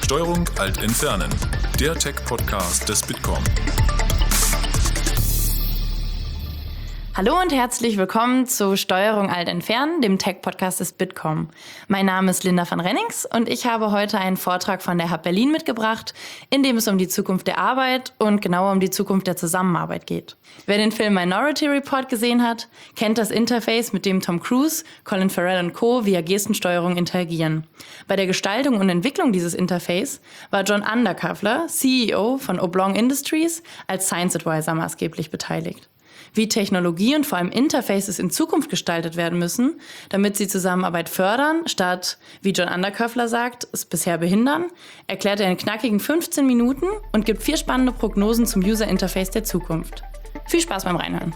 Steuerung Alt entfernen, der Tech-Podcast des Bitkom. Hallo und herzlich willkommen zu Steuerung Alt entfernen, dem Tech-Podcast des Bitkom. Mein Name ist Linda van Rennings und ich habe heute einen Vortrag von der Hub Berlin mitgebracht, in dem es um die Zukunft der Arbeit und genauer um die Zukunft der Zusammenarbeit geht. Wer den Film Minority Report gesehen hat, kennt das Interface, mit dem Tom Cruise, Colin Farrell und Co. via Gestensteuerung interagieren. Bei der Gestaltung und Entwicklung dieses Interface war John Underkavler, CEO von Oblong Industries, als Science Advisor maßgeblich beteiligt. Wie Technologie und vor allem Interfaces in Zukunft gestaltet werden müssen, damit sie Zusammenarbeit fördern, statt, wie John Underkavler sagt, es bisher behindern, erklärt er in knackigen 15 Minuten und gibt 4 spannende Prognosen zum User Interface der Zukunft. Viel Spaß beim Reinhören.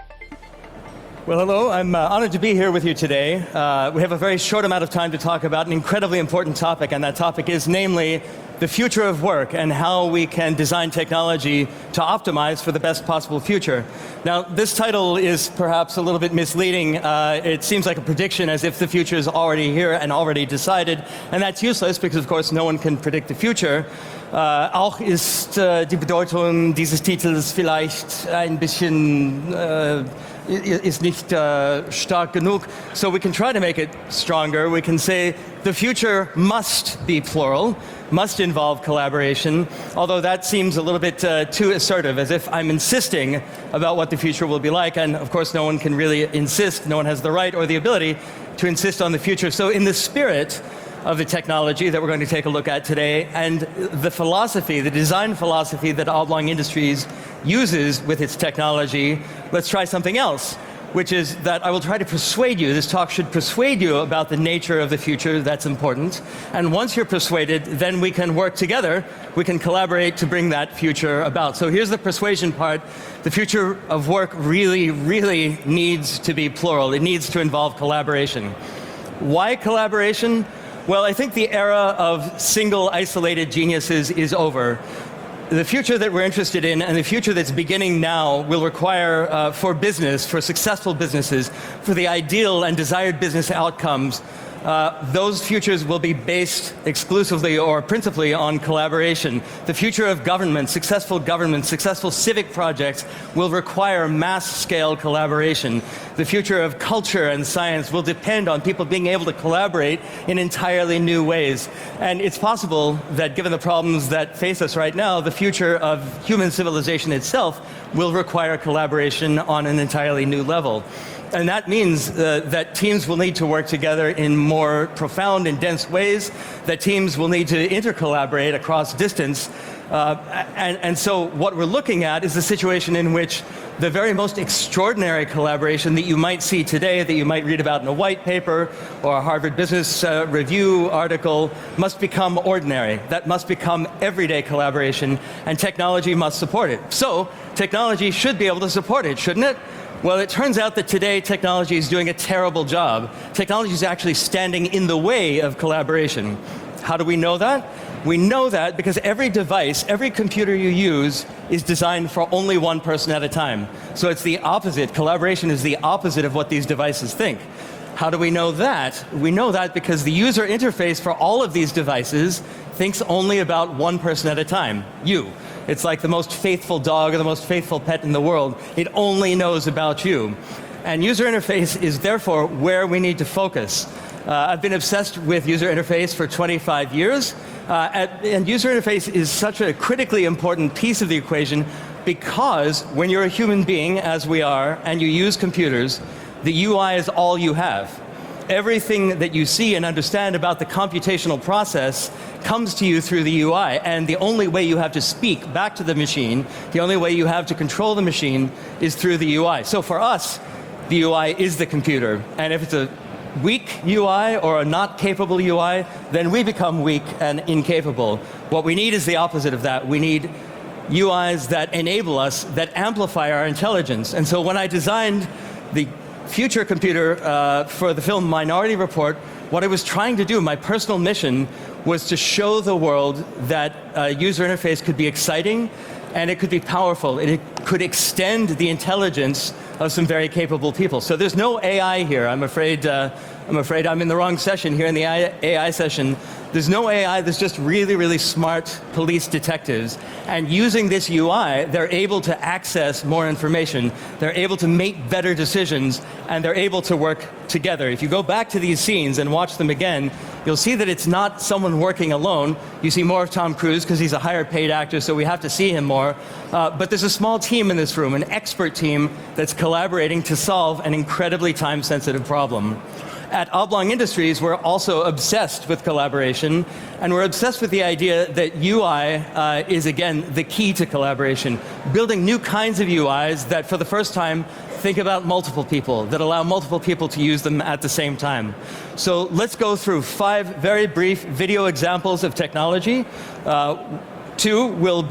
Well, hello. I'm honored to be here with you today. We have a very short amount of time to talk about an incredibly important topic, and that topic is namely the future of work and how we can design technology to optimize for the best possible future. Now, this title is perhaps a little bit misleading. It seems like a prediction as if the future is already here and already decided, and that's useless because, of course, no one can predict the future. Auch ist die Bedeutung dieses Titels vielleicht ein bisschen ist nicht stark genug. So we can try to make it stronger. We can say the future must be plural, must involve collaboration, although that seems a little bit too assertive, as if I'm insisting about what the future will be like, and of course no one can really insist, no one has the right or the ability to insist on the future. So in the spirit of the technology that we're going to take a look at today, and the philosophy, the design philosophy that Oblong Industries uses with its technology, let's try something else, which is that I will try to persuade you, this talk should persuade you about the nature of the future, that's important, and once you're persuaded, then we can work together, we can collaborate to bring that future about. So here's the persuasion part. The future of work really, really needs to be plural. It needs to involve collaboration. Why collaboration? Well, I think the era of single, isolated geniuses is over. The future that we're interested in and the future that's beginning now will require, for business, for successful businesses, for the ideal and desired business outcomes, those futures will be based exclusively or principally on collaboration. The future of government, successful civic projects will require mass-scale collaboration. The future of culture and science will depend on people being able to collaborate in entirely new ways. And it's possible that given the problems that face us right now, the future of human civilization itself will require collaboration on an entirely new level. And that means that teams will need to work together in more profound and dense ways, that teams will need to intercollaborate across distance. And so what we're looking at is a situation in which the very most extraordinary collaboration that you might see today, that you might read about in a white paper or a Harvard Business Review article, must become ordinary. That must become everyday collaboration, and technology must support it. So technology should be able to support it, shouldn't it? Well, it turns out that today technology is doing a terrible job. Technology is actually standing in the way of collaboration. How do we know that? We know that because every device, every computer you use is designed for only one person at a time. So it's the opposite. Collaboration is the opposite of what these devices think. How do we know that? We know that because the user interface for all of these devices thinks only about one person at a time, you. It's like the most faithful dog or the most faithful pet in the world. It only knows about you. And user interface is therefore where we need to focus. I've been obsessed with user interface for 25 years, and user interface is such a critically important piece of the equation because when you're a human being, as we are, and you use computers, the UI is all you have. Everything that you see and understand about the computational process comes to you through the UI, and the only way you have to speak back to the machine, the only way you have to control the machine is through the UI. So for us, the UI is the computer, and if it's a weak UI or a not capable UI, then we become weak and incapable. What we need is the opposite of that. We need UIs that enable us, that amplify our intelligence. And so when I designed the future computer for the film Minority Report, what I was trying to do, my personal mission, was to show the world that user interface could be exciting and it could be powerful. It could extend the intelligence of some very capable people. So there's no AI here. I'm afraid I'm in the wrong session here in the AI session. There's no AI, there's just really, really smart police detectives. And using this UI, they're able to access more information, they're able to make better decisions, and they're able to work together. If you go back to these scenes and watch them again, you'll see that it's not someone working alone. You see more of Tom Cruise because he's a higher paid actor, so we have to see him more. But there's a small team in this room, an expert team that's collaborating to solve an incredibly time-sensitive problem. At Oblong Industries, we're also obsessed with collaboration, and we're obsessed with the idea that UI is, again, the key to collaboration. Building new kinds of UIs that, for the first time, think about multiple people, that allow multiple people to use them at the same time. So let's go through 5 very brief video examples of technology. 2 will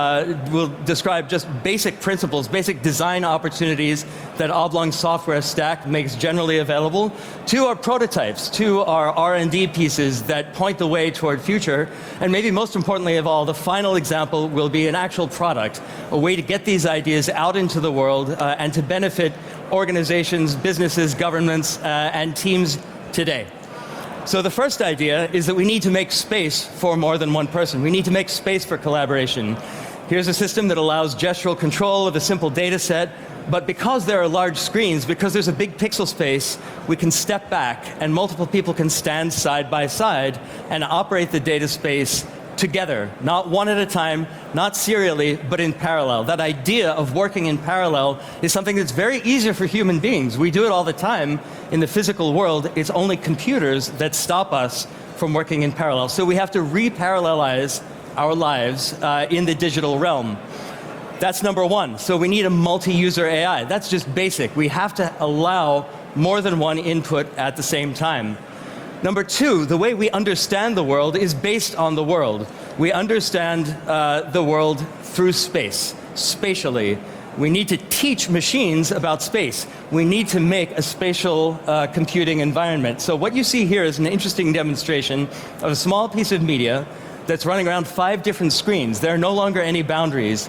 describe just basic principles, basic design opportunities that Oblong software stack makes generally available. 2 are prototypes. 2 are R&D pieces that point the way toward future. And maybe most importantly of all, the final example will be an actual product, a way to get these ideas out into the world and to benefit organizations, businesses, governments, and teams today. So the first idea is that we need to make space for more than one person. We need to make space for collaboration. Here's a system that allows gestural control of a simple data set, but because there are large screens, because there's a big pixel space, we can step back and multiple people can stand side by side and operate the data space together, not one at a time, not serially, but in parallel. That idea of working in parallel is something that's very easy for human beings. We do it all the time in the physical world. It's only computers that stop us from working in parallel. So we have to re-parallelize our lives in the digital realm. That's number one. So we need a multi-user AI. That's just basic. We have to allow more than one input at the same time. Number 2, the way we understand the world is based on the world. We understand the world through space, spatially. We need to teach machines about space. We need to make a spatial computing environment. So what you see here is an interesting demonstration of a small piece of media that's running around 5 different screens. There are no longer any boundaries.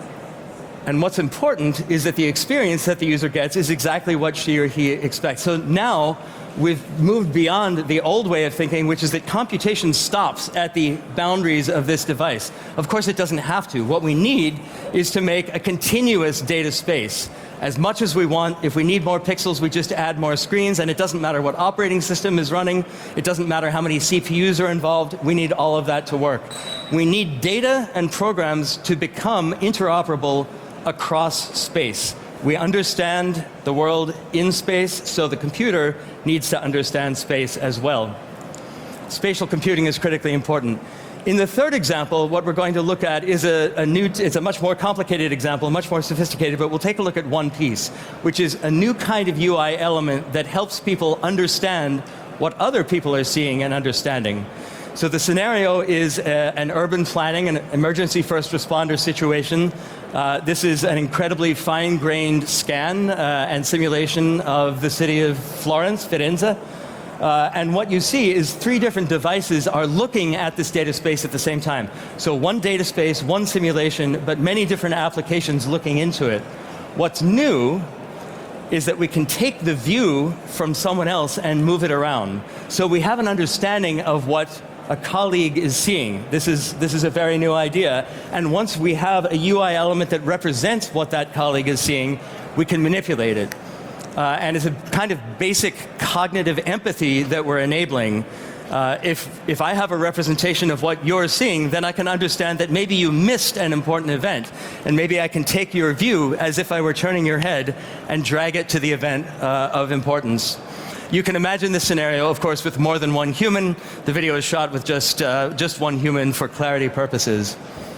And what's important is that the experience that the user gets is exactly what she or he expects. So now we've moved beyond the old way of thinking, which is that computation stops at the boundaries of this device. Of course, it doesn't have to. What we need is to make a continuous data space. As much as we want, if we need more pixels, we just add more screens, and it doesn't matter what operating system is running, it doesn't matter how many CPUs are involved, we need all of that to work. We need data and programs to become interoperable across space. We understand the world in space, so the computer needs to understand space as well. Spatial computing is critically important. In the third example, what we're going to look at is it's a much more complicated example, much more sophisticated, but we'll take a look at one piece, which is a new kind of UI element that helps people understand what other people are seeing and understanding. So the scenario is an urban planning, an emergency first responder situation. This is an incredibly fine-grained scan and simulation of the city of Florence, Firenze. And what you see is 3 different devices are looking at this data space at the same time. So one data space, one simulation, but many different applications looking into it. What's new is that we can take the view from someone else and move it around. So we have an understanding of what a colleague is seeing. This is a very new idea. And once we have a UI element that represents what that colleague is seeing, we can manipulate it. And it's a kind of basic cognitive empathy that we're enabling. If I have a representation of what you're seeing, then I can understand that maybe you missed an important event. And maybe I can take your view as if I were turning your head and drag it to the event of importance. You can imagine this scenario, of course, with more than one human. The video is shot with just one human for clarity purposes.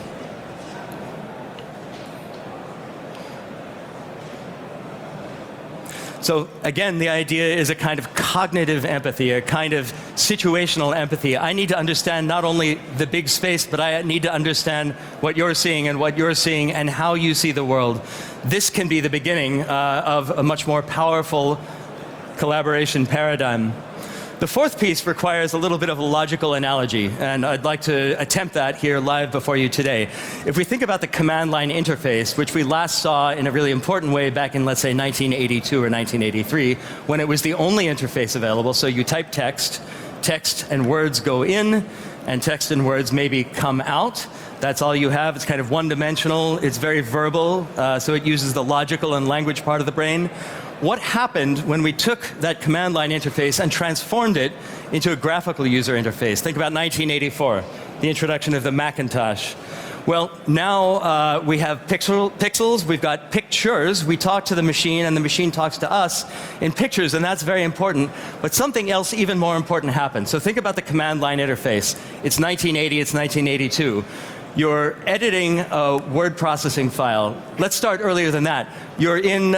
So again, the idea is a kind of cognitive empathy, a kind of situational empathy. I need to understand not only the big space, but I need to understand what you're seeing and how you see the world. This can be the beginning of a much more powerful collaboration paradigm. The fourth piece requires a little bit of a logical analogy, and I'd like to attempt that here live before you today. If we think about the command line interface, which we last saw in a really important way back in, let's say, 1982 or 1983, when it was the only interface available, so you type text, text and words go in, and text and words maybe come out. That's all you have. It's kind of one-dimensional. It's very verbal, so it uses the logical and language part of the brain. What happened when we took that command line interface and transformed it into a graphical user interface? Think about 1984, the introduction of the Macintosh. Well, now we have pixels, we've got pictures. We talk to the machine, and the machine talks to us in pictures, and that's very important. But something else even more important happened. So think about the command line interface. It's 1980, it's 1982. You're editing a word processing file. Let's start earlier than that. You're in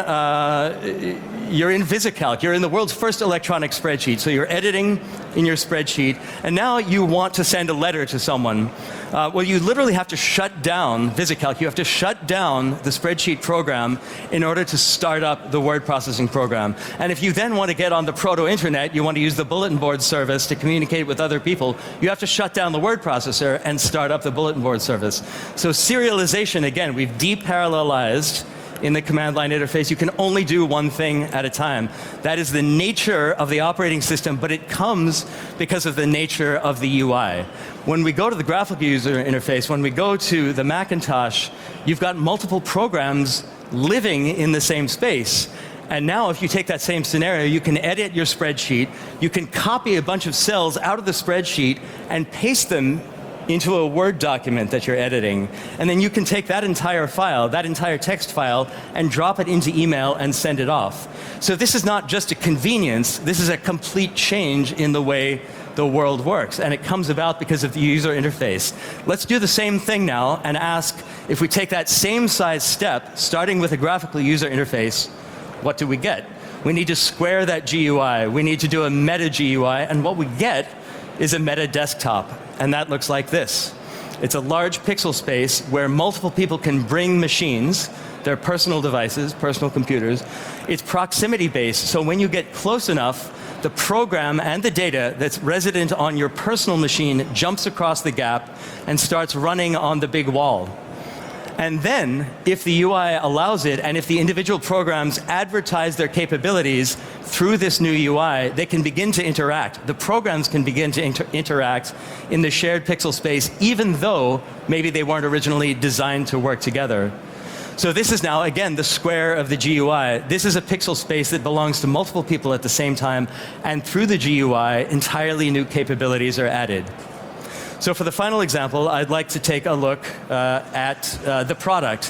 VisiCalc. You're in the world's first electronic spreadsheet. So you're editing in your spreadsheet, and now you want to send a letter to someone. Well, you literally have to shut down VisiCalc. You have to shut down the spreadsheet program in order to start up the word processing program. And if you then want to get on the proto-internet, you want to use the bulletin board service to communicate with other people, you have to shut down the word processor and start up the bulletin board service. So serialization, again, we've deparallelized in the command line interface. You can only do one thing at a time. That is the nature of the operating system, but it comes because of the nature of the UI. When we go to the graphical user interface, when we go to the Macintosh, you've got multiple programs living in the same space. And now if you take that same scenario, you can edit your spreadsheet, you can copy a bunch of cells out of the spreadsheet and paste them into a Word document that you're editing. And then you can take that entire file, that entire text file, and drop it into email and send it off. So this is not just a convenience, this is a complete change in the way the world works. And it comes about because of the user interface. Let's do the same thing now and ask, if we take that same size step, starting with a graphical user interface, what do we get? We need to square that GUI. We need to do a meta GUI, and what we get is a meta desktop. And that looks like this. It's a large pixel space where multiple people can bring machines, their personal devices, personal computers. It's proximity based, so when you get close enough, the program and the data that's resident on your personal machine jumps across the gap and starts running on the big wall. And then, if the UI allows it, and if the individual programs advertise their capabilities through this new UI, they can begin to interact. The programs can begin to interact in the shared pixel space, even though maybe they weren't originally designed to work together. So this is now, again, the square of the GUI. This is a pixel space that belongs to multiple people at the same time, and through the GUI, entirely new capabilities are added. So for the final example, I'd like to take a look at the product.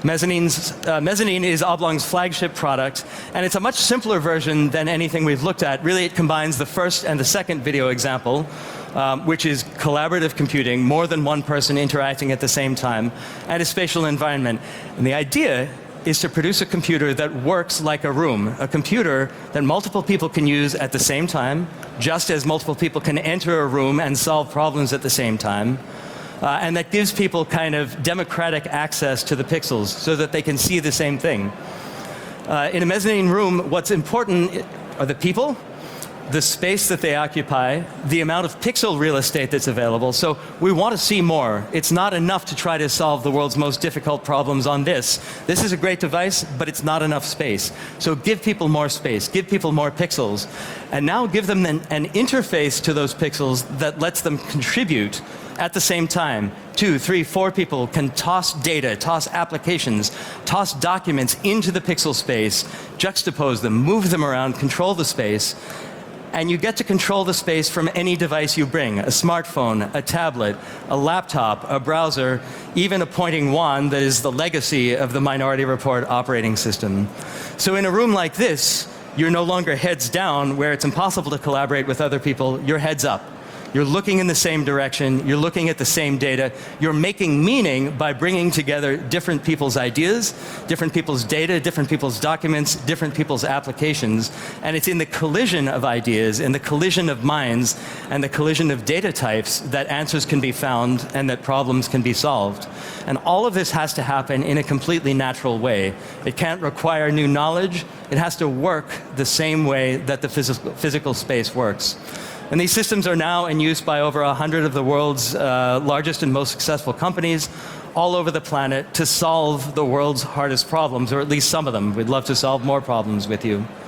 Mezzanine is Oblong's flagship product, and it's a much simpler version than anything we've looked at. Really, it combines the first and the second video example, which is collaborative computing, more than one person interacting at the same time, and a spatial environment. And the idea is to produce a computer that works like a room, a computer that multiple people can use at the same time, just as multiple people can enter a room and solve problems at the same time, and that gives people kind of democratic access to the pixels so that they can see the same thing. In a mezzanine room, what's important are the people, the space that they occupy, the amount of pixel real estate that's available. So we want to see more. It's not enough to try to solve the world's most difficult problems on this. This is a great device, but it's not enough space. So give people more space, give people more pixels, and now give them an interface to those pixels that lets them contribute at the same time. 2, 3, 4 people can toss data, toss applications, toss documents into the pixel space, juxtapose them, move them around, control the space. And you get to control the space from any device you bring, a smartphone, a tablet, a laptop, a browser, even a pointing wand that is the legacy of the Minority Report operating system. So in a room like this, you're no longer heads down, where it's impossible to collaborate with other people. You're heads up. You're looking in the same direction, you're looking at the same data, you're making meaning by bringing together different people's ideas, different people's data, different people's documents, different people's applications, and it's in the collision of ideas, in the collision of minds, and the collision of data types that answers can be found and that problems can be solved. And all of this has to happen in a completely natural way. It can't require new knowledge, it has to work the same way that the physical space works. And these systems are now in use by over 100 of the world's largest and most successful companies all over the planet to solve the world's hardest problems, or at least some of them. We'd love to solve more problems with you.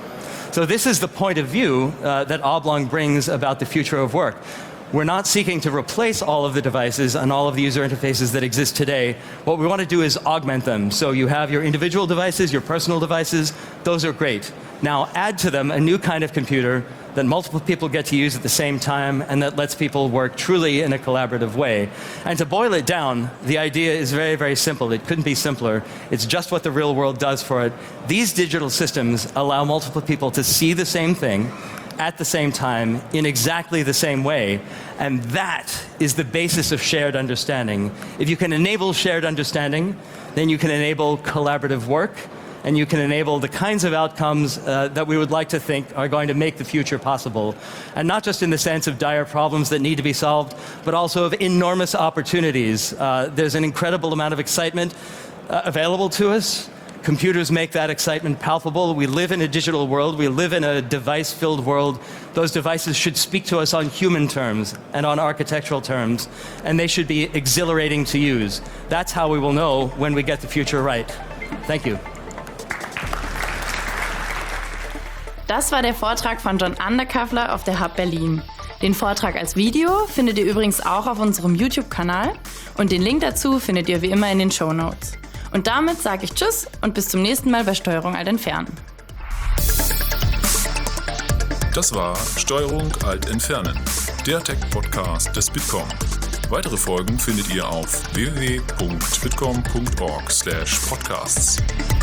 So this is the point of view that Oblong brings about the future of work. We're not seeking to replace all of the devices and all of the user interfaces that exist today. What we want to do is augment them. So you have your individual devices, your personal devices. Those are great. Now add to them a new kind of computer that multiple people get to use at the same time and that lets people work truly in a collaborative way. And to boil it down, the idea is very, very simple. It couldn't be simpler. It's just what the real world does for it. These digital systems allow multiple people to see the same thing at the same time in exactly the same way. And that is the basis of shared understanding. If you can enable shared understanding, then you can enable collaborative work, and you can enable the kinds of outcomes that we would like to think are going to make the future possible. And not just in the sense of dire problems that need to be solved, but also of enormous opportunities. There's an incredible amount of excitement available to us. Computers make that excitement palpable. We live in a digital world. We live in a device-filled world. Those devices should speak to us on human terms and on architectural terms, and they should be exhilarating to use. That's how we will know when we get the future right. Thank you. Das war der Vortrag von John Underkoffler auf der Hub Berlin. Den Vortrag als Video findet ihr übrigens auch auf unserem YouTube-Kanal und den Link dazu findet ihr wie immer in den Shownotes. Und damit sage ich Tschüss und bis zum nächsten Mal bei Steuerung Alt Entfernen. Das war Steuerung Alt Entfernen, der Tech-Podcast des Bitkom. Weitere Folgen findet ihr auf www.bitkom.org/podcasts.